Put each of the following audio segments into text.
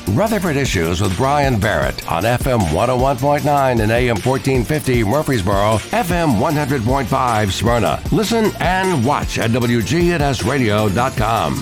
Rutherford Issues with Brian Barrett on FM 101.9 and AM 1450 Murfreesboro, FM 100.5 Smyrna. Listen and watch at WGNSradio.com.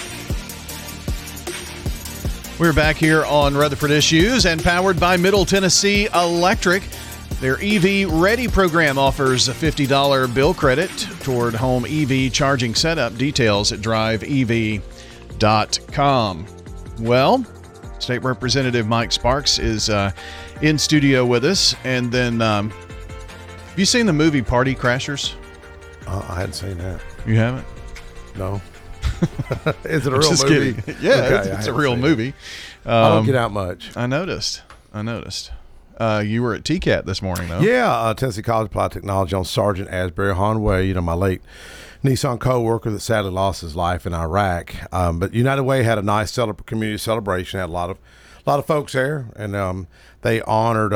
We're back here on Rutherford Issues and powered by Middle Tennessee Electric. Their EV Ready program offers a $50 bill credit toward home EV charging setup. Details at driveev.com. Well, State Representative Mike Sparks is in studio with us. And then, have you seen the movie Party Crashers? I hadn't seen that. You haven't? No. Is it a real movie? Kidding. Yeah, okay, it's a real movie. I don't get out much. I noticed. You were at TCAT this morning, though. Yeah, Tennessee College of Applied Technology on Sergeant Asbury Hanway, my late Nissan co-worker that sadly lost his life in Iraq. But United Way had a nice community celebration. Had a lot of folks there, and they honored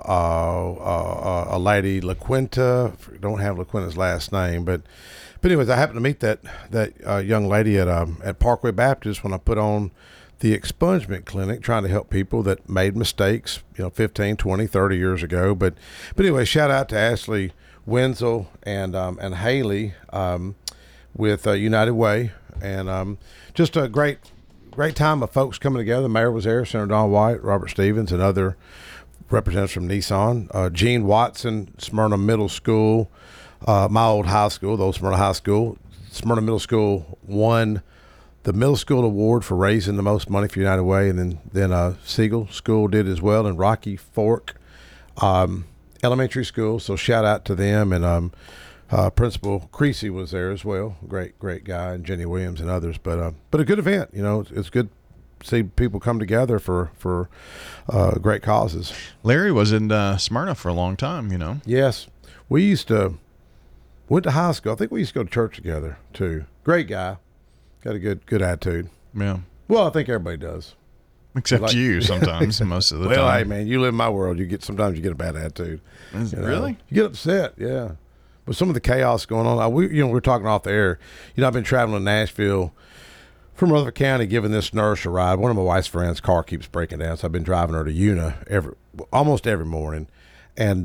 a lady, LaQuinta. Don't have LaQuinta's last name, but anyways, I happened to meet that young lady at Parkway Baptist when I put on the expungement clinic, trying to help people that made mistakes, 15, 20, 30 years ago. But anyway, shout out to Ashley Wenzel and Haley with United Way, and just a great time of folks coming together. The mayor was there, Senator Don White, Robert Stevens, and other representatives from Nissan. Gene Watson, Smyrna Middle School, my old high school, the old Smyrna High School. Smyrna Middle School won the Middle School Award for raising the most money for United Way, and then Siegel School did as well, and Rocky Fork Elementary School. So shout out to them, and Principal Creasy was there as well. Great guy, and Jenny Williams and others. But a good event. It's good to see people come together for great causes. Larry was in Smyrna for a long time. Yes, we went to high school. I think we used to go to church together too. Great guy. Got a good attitude. Yeah. Well, I think everybody does. Except you sometimes, most of the time. Well, hey, man, you live in my world. Sometimes you get a bad attitude. Really? You get upset, yeah. But some of the chaos going on, we're talking off the air. I've been traveling to Nashville from Rutherford County, giving this nurse a ride. One of my wife's friends' car keeps breaking down, so I've been driving her to Una almost every morning. And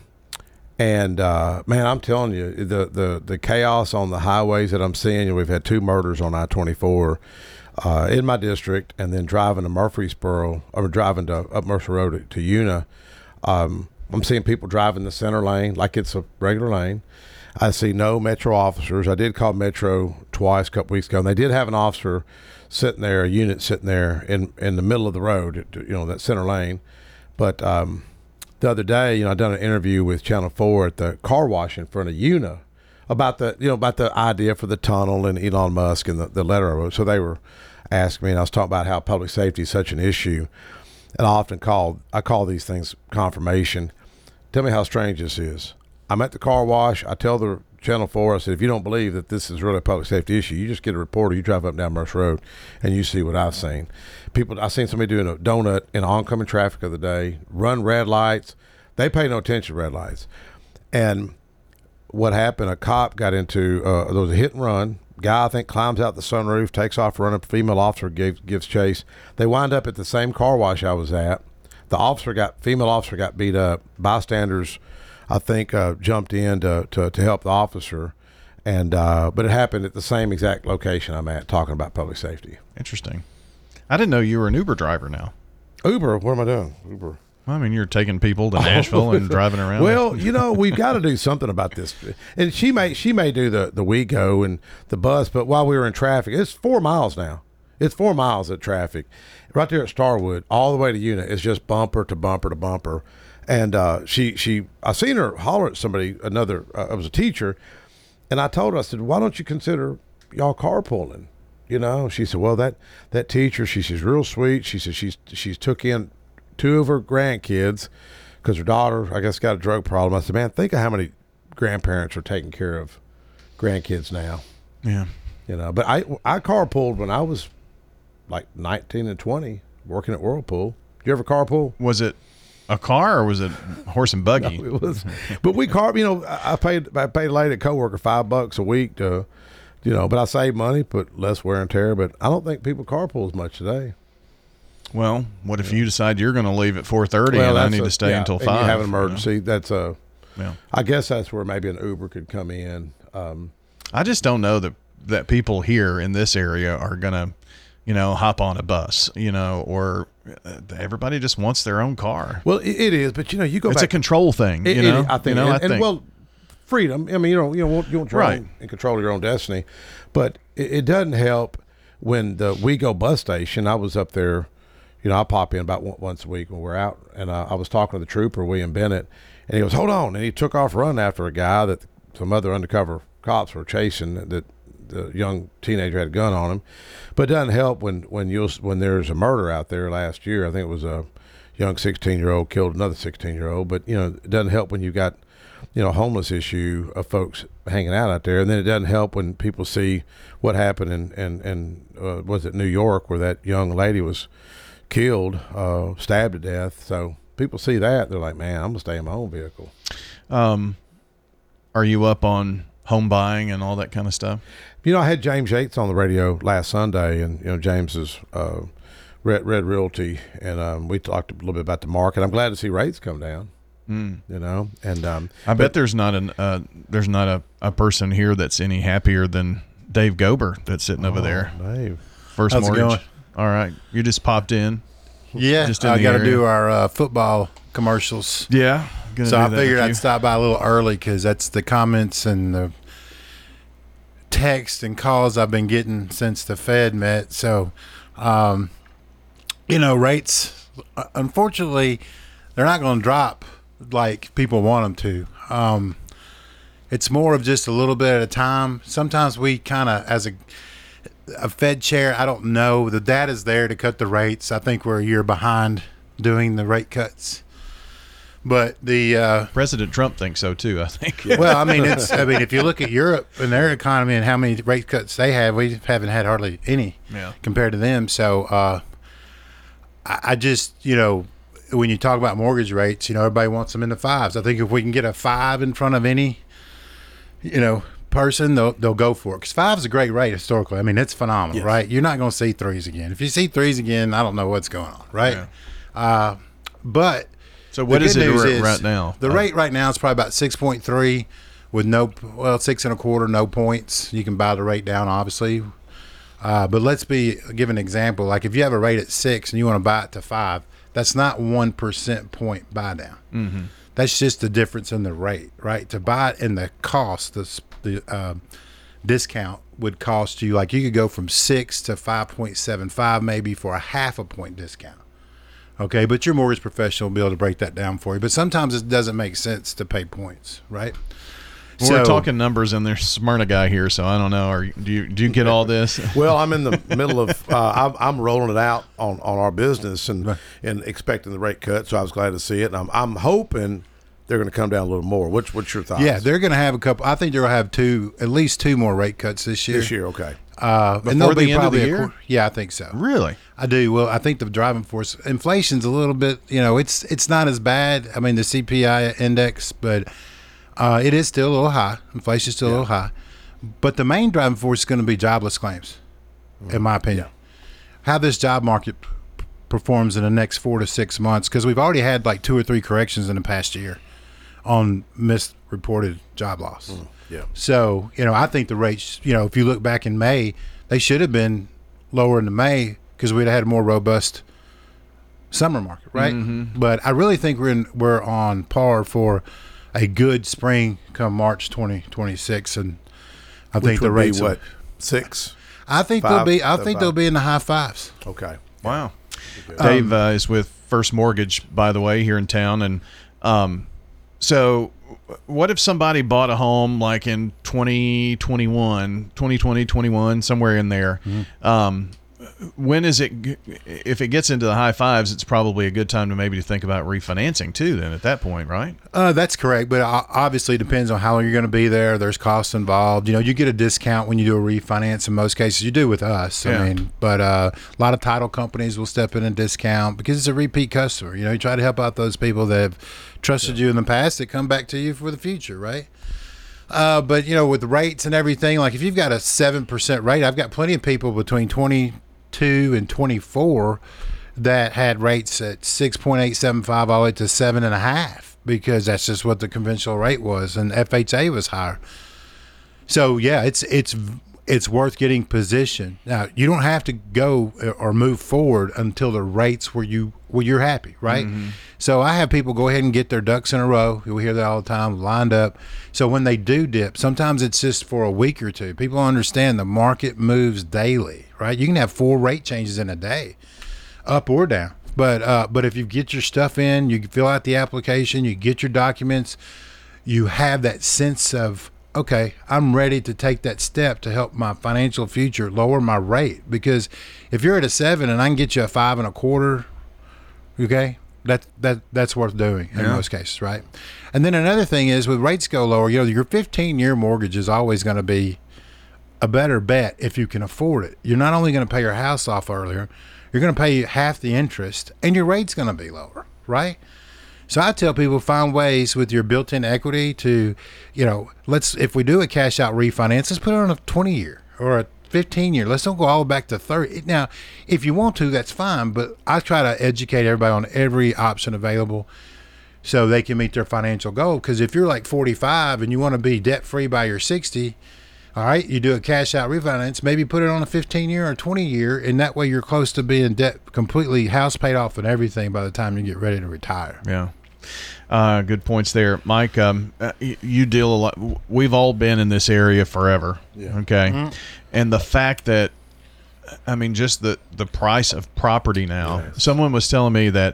man, I'm telling you, the chaos on the highways that I'm seeing. We've had 2 murders on I-24 in my district, and then driving to Murfreesboro, or driving to up Mercer Road to Una. I'm seeing people driving the center lane like it's a regular lane. I see no Metro officers. I did call Metro twice a couple weeks ago, and they did have an officer sitting there, a unit sitting there in the middle of the road, that center lane. But the other day, I done an interview with Channel 4 at the car wash in front of Una about the idea for the tunnel and Elon Musk and the letter I wrote. So they were asking me, and I was talking about how public safety is such an issue. And I call these things confirmation. Tell me how strange this is. I'm at the car wash. I tell the Channel 4, I said, if you don't believe that this is really a public safety issue, you just get a reporter, you drive up and down Mercer Road, and you see what I've seen. I've seen somebody doing a donut in oncoming traffic of the day, run red lights. They pay no attention to red lights. And what happened, a cop got into, there was a hit and run. Guy, I think, climbs out the sunroof, takes off running. Female officer gives chase. They wind up at the same car wash I was at. The female officer got beat up. Bystanders, I think, jumped in to help the officer, but it happened at the same exact location I'm at, talking about public safety. Interesting. I didn't know you were an Uber driver now. Uber? What am I doing? Uber. Well, I mean, you're taking people to Nashville and driving around. Well, we've got to do something about this. And she may do the WeGo and the bus, but while we were in traffic, it's 4 miles now. It's 4 miles of traffic. Right there at Starwood, all the way to Una, it's just bumper to bumper to bumper. And I seen her holler at somebody, it was a teacher, and I told her, I said, why don't you consider y'all carpooling? She said, well, that teacher, she's real sweet. She said she's took in 2 of her grandkids because her daughter, I guess, got a drug problem. I said, man, think of how many grandparents are taking care of grandkids now. Yeah. But I carpooled when I was like 19 and 20 working at Whirlpool. Did you ever carpool? Was it a car or was it horse and buggy? No, it was, but we I paid a lady, a coworker, $5 a week to, but I saved money, put less wear and tear. But I don't think people carpool as much today. Well, what if you decide you're going to leave at 4:30 and I need to stay until 5? And you have an emergency. You know? That's I guess that's where maybe an Uber could come in. I just don't know that people here in this area are going to, hop on a bus, or everybody just wants their own car. Well, it is, but you go it's back. a control thing, I think. Well, freedom. I mean, you want your own and control your own destiny, but it doesn't help when the WeGo bus station. I was up there. I pop in about once a week when we're out, and I was talking to the trooper, William Bennett, and he goes, "Hold on," and he took off running after a guy that some other undercover cops were chasing. That the young teenager had a gun on him, but it doesn't help when there's a murder out there last year. I think it was a young 16-year-old killed another 16-year-old, but it doesn't help when you got a homeless issue of folks hanging out there, and then it doesn't help when people see what happened in was it New York where that young lady was killed, stabbed to death. So people see that, they're like, man, I'm gonna stay in my own vehicle. Are you up on home buying and all that kind of stuff? I had James Yates on the radio last Sunday, and James is Red Realty, and we talked a little bit about the market. I'm glad to see rates come down. And I bet there's not a person here that's any happier than Dave Gober that's sitting over there. Dave, First How's it Mortgage. going? All right, you just popped in. Yeah, Just in I the got to area. do our football commercials. Yeah, So I figured I'd stop by a little early because that's the comments and the text and calls I've been getting since the Fed met. So, rates, unfortunately, they're not going to drop like people want them to. It's more of just a little bit at a time. Sometimes we kind of, as a Fed chair, I don't know. The data's there to cut the rates. I think we're a year behind doing the rate cuts. But the President Trump thinks so too, I think. well, I mean, if you look at Europe and their economy and how many rate cuts they have, we haven't had hardly any compared to them. So I just, when you talk about mortgage rates, everybody wants them in the 5s. I think if we can get a 5 in front of any, person, they'll go for it. Because 5 is a great rate historically. I mean, it's phenomenal, right? You're not going to see 3s again. If you see 3s again, I don't know what's going on, right? Yeah. But so what is it right now? The rate right now is probably about 6.3 with 6.25, no points. You can buy the rate down, obviously. But let's give an example. Like if you have a rate at 6 and you want to buy it to 5, that's not 1% point buy down. Mm-hmm. That's just the difference in the rate, right? To buy it and the cost, the discount would cost you, like you could go from 6 to 5.75 maybe for a half a point discount. Okay, but your mortgage professional will be able to break that down for you. But sometimes it doesn't make sense to pay points, right? Well, we're talking numbers, and there's Smyrna guy here, so I don't know. Do you get all this? Well, I'm in the middle of I'm rolling it out on our business and expecting the rate cut. So I was glad to see it. And I'm hoping they're going to come down a little more. What's your thoughts? Yeah, they're going to have a couple. I think they're going to have at least two more rate cuts this year. This year, okay. And they'll the be end of the probably year? Yeah, I think so. Really? I do. Well, I think the driving force, inflation's a little bit, it's not as bad. I mean, the CPI index, but it is still a little high. Inflation's still a little high. But the main driving force is going to be jobless claims, in my opinion. Yeah. How this job market performs in the next 4 to 6 months, because we've already had like 2 or 3 corrections in the past year on misreported job loss. Yeah. So, I think the rates, if you look back in May, they should have been lower in the May because we'd have had a more robust summer market, right? Mm-hmm. But I really think we're on par for a good spring come March 2026, and I think the rates what 6. I think they'll be in the high 5s. Okay. Wow. Dave is with First Mortgage, by the way, here in town, and so what if somebody bought a home like in 2020, 21, somewhere in there? Mm-hmm. When is it, if it gets into the high 5s, it's probably a good time to maybe think about refinancing too then at that point, right? That's correct, but obviously it depends on how long you're going to be there. There's costs involved. You get a discount when you do a refinance in most cases. You do with us. Yeah. I mean, but a lot of title companies will step in and discount because it's a repeat customer. You try to help out those people that have trusted you in the past that come back to you for the future, right? But, with the rates and everything, like if you've got a 7% rate, I've got plenty of people between 22 and 24 that had rates at 6.875 all the way to 7.5 because that's just what the conventional rate was, and FHA was higher. So yeah, it's worth getting positioned. Now you don't have to go or move forward until the rates where you're happy, right? Mm-hmm. So I have people go ahead and get their ducks in a row. We hear that all the time, lined up. So when they do dip, sometimes it's just for a week or two. People understand the market moves daily, right? You can have 4 rate changes in a day, up or down. But if you get your stuff in, you fill out the application, you get your documents, you have that sense of, okay, I'm ready to take that step to help my financial future, lower my rate. Because if you're at a 7 and I can get you a 5.25, okay, that's worth doing in most cases, right? And then another thing is with rates go lower, your 15-year mortgage is always going to be a better bet if you can afford it. You're not only going to pay your house off earlier, you're going to pay half the interest, and your rate's going to be lower, right? So I tell people, find ways with your built-in equity to, if we do a cash-out refinance, let's put it on a 20-year or a 15-year. Let's don't go all back to 30. Now, if you want to, that's fine, but I try to educate everybody on every option available so they can meet their financial goal. Because if you're like 45 and you want to be debt-free by your 60, all right, you do a cash-out refinance, maybe put it on a 15-year or 20-year, and that way you're close to being debt completely, house paid off and everything by the time you get ready to retire. Yeah. Good points there, Mike. You deal a lot. We've all been in this area forever. Yeah. Okay. Mm-hmm. And the fact that, just the price of property now. Yes. Someone was telling me that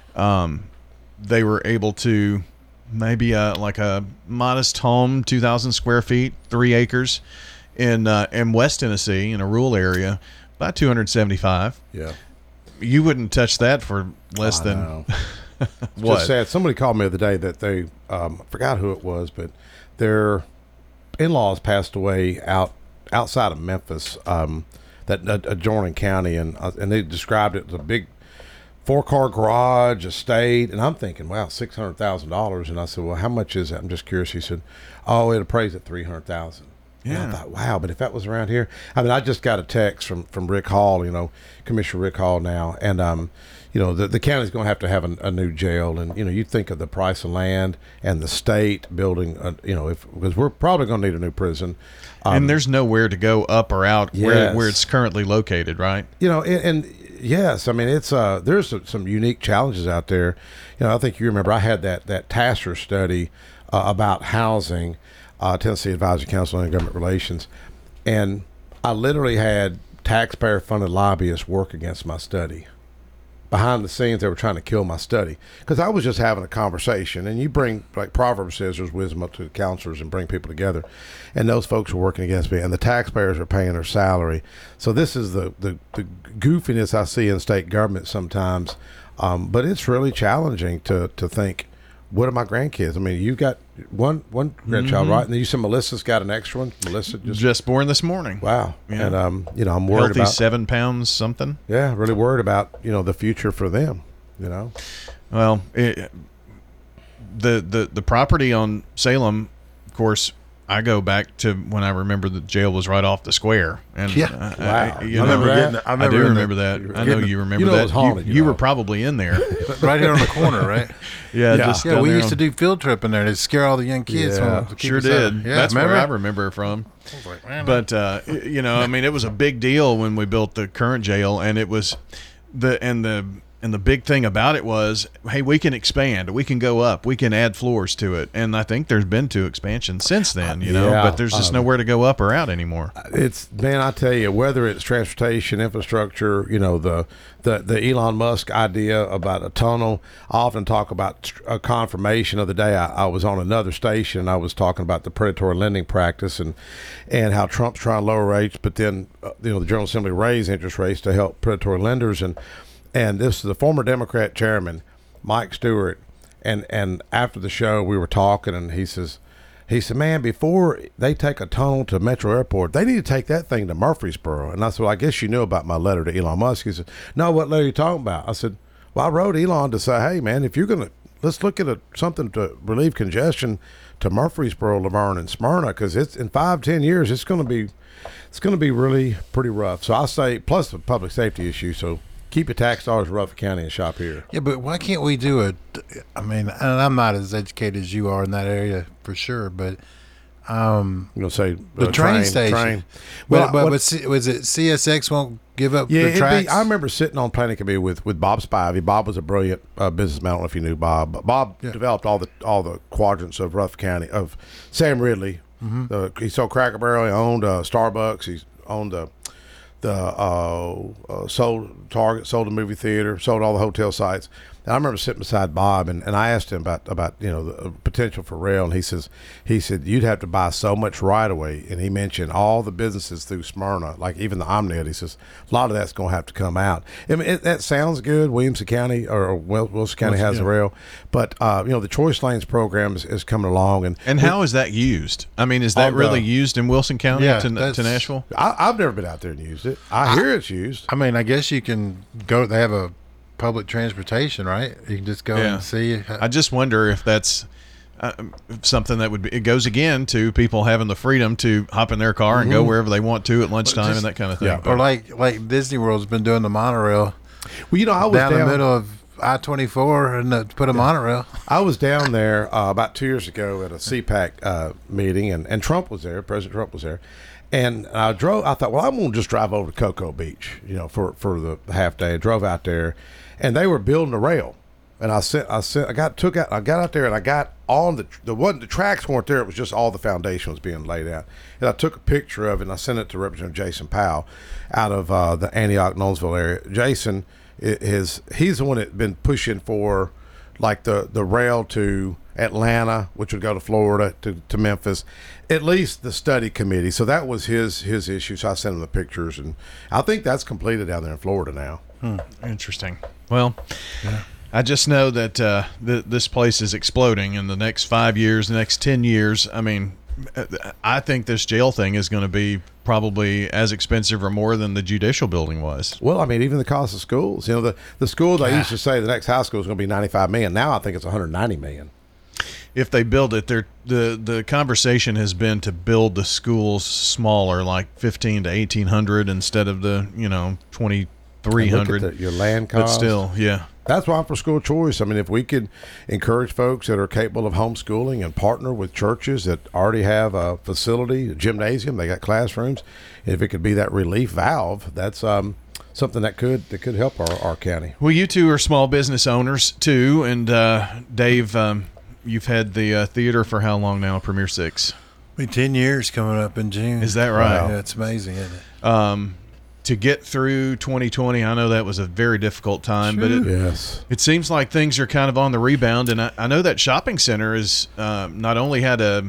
they were able to maybe like a modest home, 2,000 square feet, 3 acres in West Tennessee in a rural area, about $275. Yeah. You wouldn't touch that for less than. What? Just sad. Somebody called me the other day that they forgot who it was, but their in-laws passed away outside of Memphis, that adjoining county, and they described it as a big 4-car garage, estate, and I'm thinking, wow, $600,000. And I said, well, how much is that? I'm just curious. He said, oh, it appraised at $300,000. Yeah. And I thought, wow, but if that was around here, I just got a text from Rick Hall, Commissioner Rick Hall now, and the county's going to have a new jail, and you think of the price of land and the state building, because we're probably going to need a new prison, and there's nowhere to go up or out where it's currently located, right? And yes, it's there's some unique challenges out there. I think you remember I had that TASER study about housing, Tennessee Advisory Council on Government Relations, and I literally had taxpayer-funded lobbyists work against my study. Behind the scenes, they were trying to kill my study because I was just having a conversation. And you bring, like Proverbs says, there's wisdom up to the counselors and bring people together. And those folks were working against me, and the taxpayers are paying their salary. So this is the goofiness I see in state government sometimes. But it's really challenging to think, what are my grandkids? You've got one grandchild, right? And then you said Melissa's got an extra one. Melissa just born this morning. Wow. Yeah. And I'm worried healthy about 7 pounds something. Yeah, really worried about the future for them. Well, the property on Salem, of course, I go back to when I remember the jail was right off the square. And wow. I do remember that. I know you remember that. Haunted, you were probably in there. Right here on the corner, right? Yeah. We used to do field trip in there to scare all the young kids. Yeah. Sure did. Yeah, that's where I remember from. But, it was a big deal when we built the current jail, and it was And the big thing about it was, hey, we can expand, we can go up, we can add floors to it. And I think there's been 2 expansions since then, but there's just nowhere to go up or out anymore. I tell you, whether it's transportation, infrastructure, the Elon Musk idea about a tunnel. I often talk about a confirmation of the day I was on another station, and I was talking about the predatory lending practice and how Trump's trying to lower rates, but then, the General Assembly raised interest rates to help predatory lenders. And this is the former Democrat chairman, Mike Stewart. And after the show, we were talking, and he said, man, before they take a tunnel to Metro Airport, they need to take that thing to Murfreesboro. And I said, well, I guess you knew about my letter to Elon Musk. He said, no, what letter are you talking about? I said, well, I wrote Elon to say, hey, man, if you're going to, let's look at something to relieve congestion to Murfreesboro, Laverne, and Smyrna, because it's in 5-10 years, it's going to be really pretty rough. So I say, plus the public safety issue, so Keep your tax dollars in Rutherford County and shop here. Yeah, but why can't we do it? I mean, and I'm not as educated as you are in that area for sure, but I'm going to say the train station. Train. Well, but was it CSX won't give up Yeah, the tracks? I remember sitting on planning committee with Bob Spivey. Bob was a brilliant businessman. I don't know if you knew Bob. But Bob developed all the quadrants of Rutherford County, of Sam Ridley. He sold Cracker Barrel. He owned Starbucks. He owned sold Target, sold the movie theater, sold all the hotel sites. And I remember sitting beside Bob, and I asked him about the potential for rail, and he said you'd have to buy so much right away, and he mentioned all the businesses through Smyrna, like even the Omnet. He says a lot of that's going to have to come out. I mean, that sounds good. Williamson County or Wilson County has the rail, but the Choice Lanes program is coming along, and how is that used? I mean, is that really used in Wilson County to Nashville? I've never been out there and used it. I hear it's used. I mean, I guess you can go. They have a public transportation, right? You can just go and see. I just wonder if that's something that would be. It goes again to people having the freedom to hop in their car and go wherever they want to at lunchtime and that kind of thing. Yeah, or like Disney World's been doing the monorail. Well, I was down the middle of I-24 and put a monorail. I was down there about 2 years ago at a CPAC meeting, and Trump was there. President Trump was there. And I thought, well, I'm going to just drive over to Cocoa Beach, for the half day. I drove out there, and they were building a rail. And I got out there, and I got on the tracks weren't there. It was just all the foundation was being laid out. And I took a picture of it, and I sent it to Representative Jason Powell out of the Antioch, Knowlesville area. Jason, he's the one that's been pushing for like the rail to Atlanta, which would go to Florida, to Memphis, at least the study committee. So that was his issue. So I sent him the pictures, and I think that's completed down there in Florida now. Interesting. Well, I just know that this place is exploding in the next 5 years, the next 10 years. I mean, I think this jail thing is going to be probably as expensive or more than the judicial building was. Well, I mean, even the cost of schools. The schools, I used to say the next high school is going to be $95 million. Now I think it's $190 million. If they build it, the conversation has been to build the schools smaller, like 1,500 to 1,800 instead of the 2,300. Your land cost. But still, yeah. That's why I'm for school choice. I mean, if we could encourage folks that are capable of homeschooling and partner with churches that already have a facility, a gymnasium, they got classrooms, and if it could be that relief valve, that's something that could help our county. Well, you two are small business owners too, and Dave, you've had the theater for how long now? Premier 6. Be 10 years coming up in June. Is that right? Wow. Yeah, it's amazing, isn't it? To get through 2020, I know that was a very difficult time, but it seems like things are kind of on the rebound. And I know that shopping center is not only had a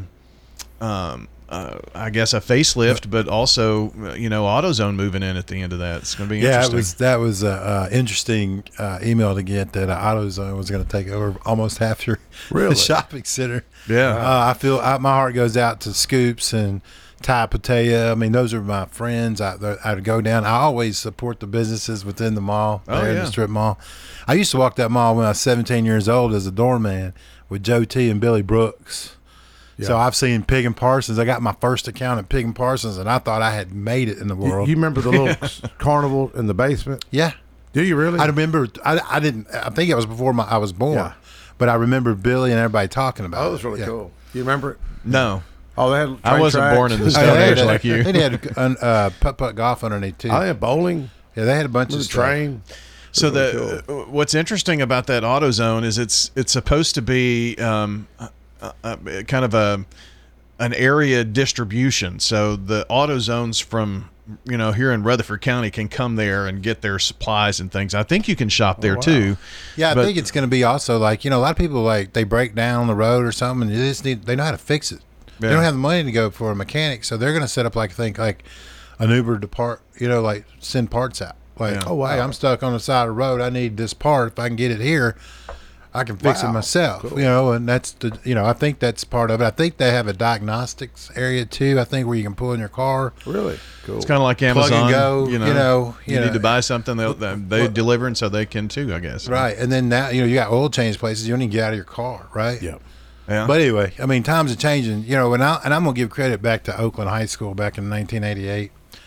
facelift, but also AutoZone moving in at the end of that. It's going to be interesting. That was an interesting email to get that AutoZone was going to take over almost half your shopping center. Yeah, I feel my heart goes out to Scoops and Ty Patea. I mean, those are my friends. I'd go down. I always support the businesses within the mall, in the strip mall. I used to walk that mall when I was 17 years old as a doorman with Joe T and Billy Brooks. Yeah. So I've seen Pig and Parsons. I got my first account at Pig and Parsons, and I thought I had made it in the world. You remember the little carnival in the basement? Yeah. Do you really? I remember. I didn't. I think it was before I was born, but I remember Billy and everybody talking about it. Oh, it was really cool. Do you remember it? No. Oh, they had I wasn't born in the stone age like you. They had putt-putt golf underneath too. I had bowling. Yeah, they had a bunch of stuff. Train. So what's interesting about that AutoZone is it's supposed to be kind of an area distribution. So the AutoZones from here in Rutherford County can come there and get their supplies and things. I think you can shop there too. Yeah, I think it's going to be also like a lot of people they break down on the road or something, and they know how to fix it. Yeah. They don't have the money to go for a mechanic, so they're going to set up like an Uber to send parts out. Like, oh wow, hey, I'm stuck on the side of the road. I need this part. If I can get it here, I can fix it myself. Cool. And that's I think that's part of it. I think they have a diagnostics area too. I think where you can pull in your car. Really cool. It's kind of like Amazon. Plug and go. You need to buy something, they deliver, and so they can too, I guess. Right, and then now you got oil change places. You don't even get out of your car, right? Yeah. Yeah. But anyway, I mean, times are changing, and I'm going to give credit back to Oakland High School back in 1988.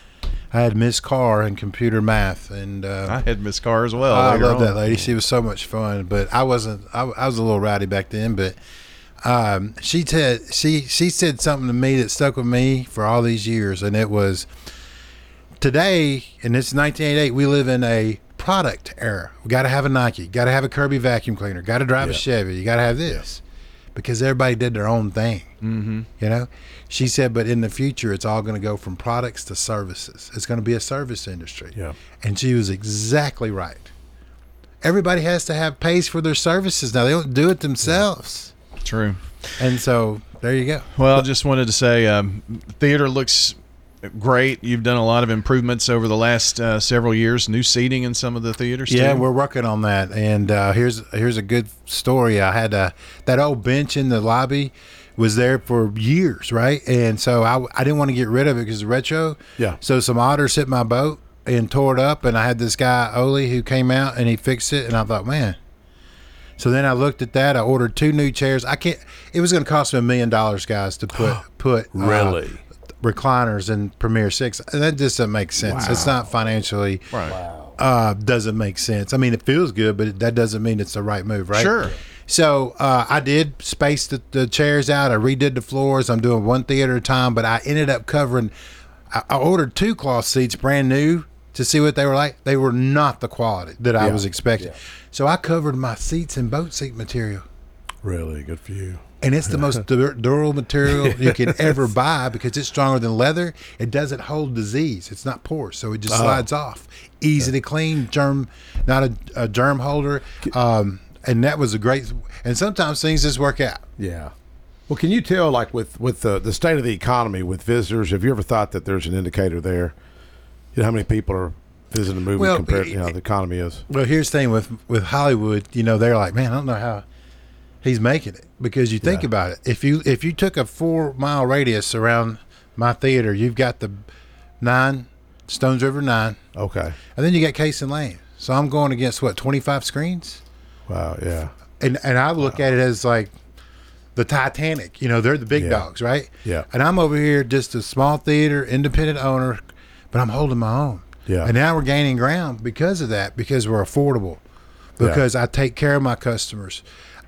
I had Miss Carr in computer math, and I had Miss Carr as well. I later love on. that lady. She was so much fun, but I wasn't. I was a little rowdy back then, but she said something to me that stuck with me for all these years, and it was, today, and it's 1988, we live in a product era. We got to have a Nike, got to have a Kirby vacuum cleaner, got to drive a Chevy, you got to have this, because everybody did their own thing. Mm-hmm. You know, she said, but in the future, it's all going to go from products to services. It's going to be a service industry. Yeah. And she was exactly right. Everybody has to have pays for their services now. They don't do it themselves. True. And so there you go. Well, I just wanted to say, theater looks great. You've done a lot of improvements over the last several years. New seating in some of the theaters. Yeah, too. we're working on that. And here's a good story. I had that old bench in the lobby was there for years, right? And so I didn't want to get rid of it because it's retro. Yeah. So some otters hit my boat and tore it up, and I had this guy Oli who came out and he fixed it, and I thought, man. So then I looked at that. I ordered 2 new chairs. It was going to cost me $1 million, guys, to put Really? recliners in Premier 6. And that just doesn't make sense. Wow. It's not financially. Right. Wow. Doesn't make sense. I mean, it feels good, but that doesn't mean it's the right move, right? Sure. So I did space the chairs out. I redid the floors. I'm doing one theater at a time, but I ended up covering. I ordered 2 cloth seats, brand new, to see what they were like. They were not the quality that I was expecting. Yeah. So I covered my seats in boat seat material. Really good for you. And it's the most durable material you can ever buy because it's stronger than leather. It doesn't hold disease. It's not porous, so it just slides off. Easy to clean, not a germ holder. And that was a great. And sometimes things just work out. Yeah. Well, can you tell, like with the state of the economy with visitors? Have you ever thought that there's an indicator there? You know how many people are visiting a movie compared to how the economy is? Well, here's the thing with Hollywood. You know, they're like, man, I don't know how he's making it, because you think about it. If you took a 4-mile radius around my theater, you've got the 9 Stones River 9. Okay. And then you got Case and Lane. So I'm going against 25 screens. Wow. Yeah. And I look at it as like the Titanic. You know, they're the big dogs, right? Yeah. And I'm over here just a small theater, independent owner, but I'm holding my own. Yeah. And now we're gaining ground because of that, because we're affordable, because I take care of my customers.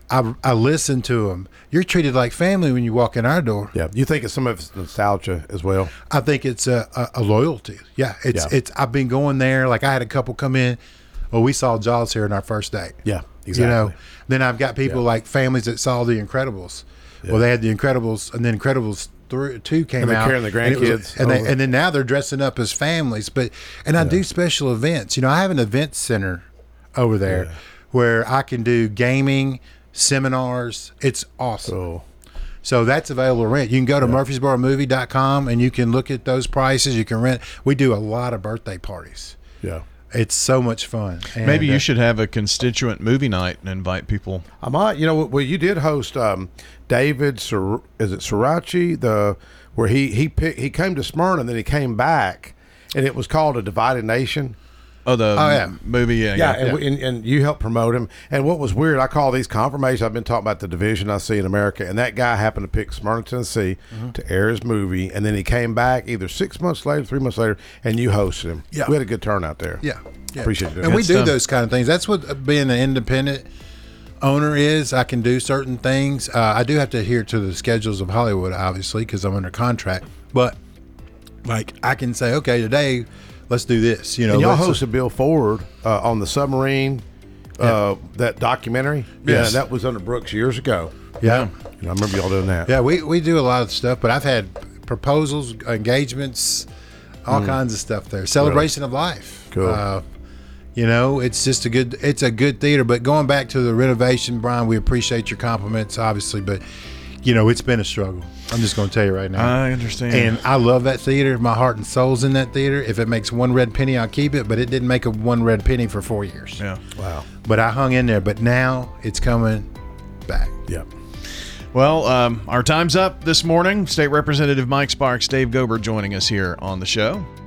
I listen to them. You're treated like family when you walk in our door. Yeah. You think it's some of it's nostalgia as well? I think it's a loyalty. Yeah. It's I've been going there. Like I had a couple come in. Well, we saw Jaws here in our first day. Yeah. Exactly. You know, then I've got people like families that saw The Incredibles. Yeah. Well, they had The Incredibles, and then Incredibles 2 came and they're out. carrying the grandkids. And then now they're dressing up as families. I do special events. You know, I have an event center over there where I can do gaming, seminars. It's awesome. Cool. So that's available to rent. You can go to murfreesboromovie.com and you can look at those prices. You can rent. We do a lot of birthday parties. Yeah. It's so much fun. And Maybe you should have a constituent movie night and invite people. I might. You know, well, you did host David. Is it Srirachi? Where he came to Smyrna and then he came back, and it was called A Divided Nation. Oh, movie. And you helped promote him. And what was weird, I call these confirmations. I've been talking about the division I see in America, and that guy happened to pick Smyrna, Tennessee to air his movie, and then he came back either 6 months later, 3 months later, and you hosted him. Yeah. We had a good turnout there. Yeah. Appreciate it. And we do those kind of things. That's what being an independent owner is. I can do certain things. I do have to adhere to the schedules of Hollywood, obviously, because I'm under contract. But like I can say, okay, today let's do this. You know, and y'all hosted Bill Ford on the submarine, that documentary. Yes. Yeah, that was under Brooks years ago. Yeah. And I remember y'all doing that. Yeah, we do a lot of stuff, but I've had proposals, engagements, all kinds of stuff there. Celebration of life. Cool. You know, it's a good theater. But going back to the renovation, Brian, we appreciate your compliments, obviously, but you know, it's been a struggle. I'm just going to tell you right now. I understand. And I love that theater. My heart and soul's in that theater. If it makes 1 red penny, I'll keep it. But it didn't make 1 red penny for 4 years. Yeah. Wow. But I hung in there. But now it's coming back. Yep. Well, our time's up this morning. State Representative Mike Sparks, Dave Gober joining us here on the show.